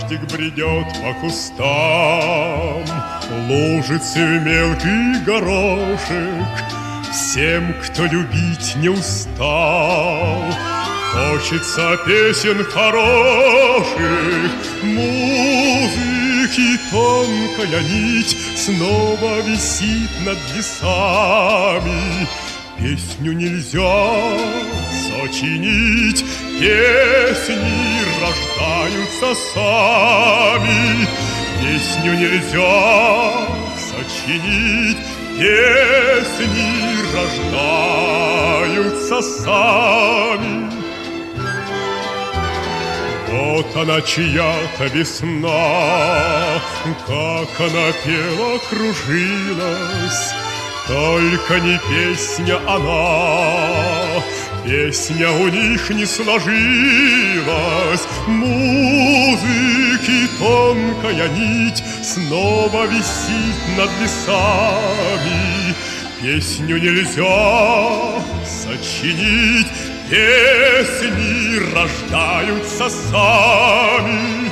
Дождик бредет по кустам, лужицы в мелкий горошек. Всем, кто любить не устал, хочется песен хороших, музыки. Тонкая нить снова висит над лесами. Песню нельзя сочинить, песни рождаются сами. Песню нельзя сочинить, песни рождаются сами. Вот она, чья-то весна, как она пела, кружилась. Только не песня она, песня у них не сложилась. Музыки тонкая нить снова висит над лесами. Песню нельзя сочинить, песни рождаются сами.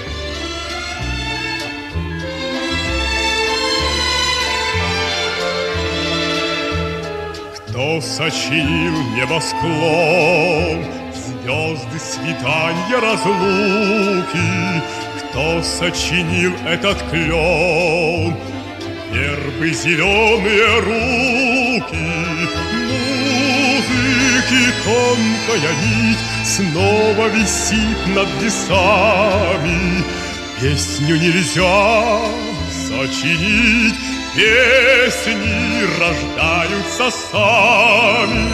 Кто сочинил небосклон, звезды, свиданья, разлуки? Кто сочинил этот клен, вербы, зеленые руки? Музыки тонкая нить снова висит над лесами. Песню нельзя сочинить, песни рождаются сами.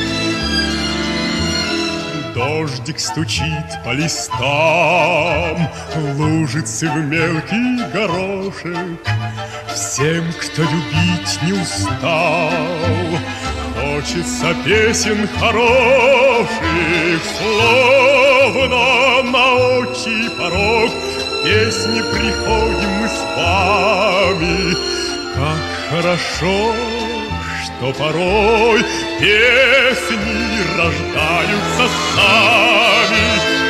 Дождик стучит по листам, лужицы в мелкий горошек. Всем, кто любить не устал, хочется песен хороших. Словно на отчий порог песни приходим мы с вами. Как хорошо, что порой песни рождаются сами.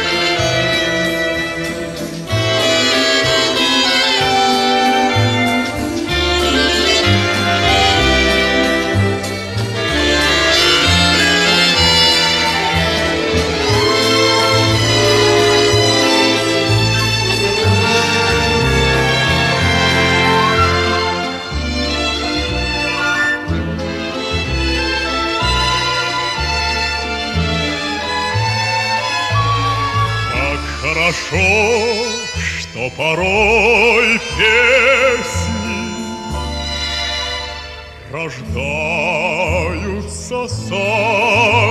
Хорошо, что порой песни рождаются сами.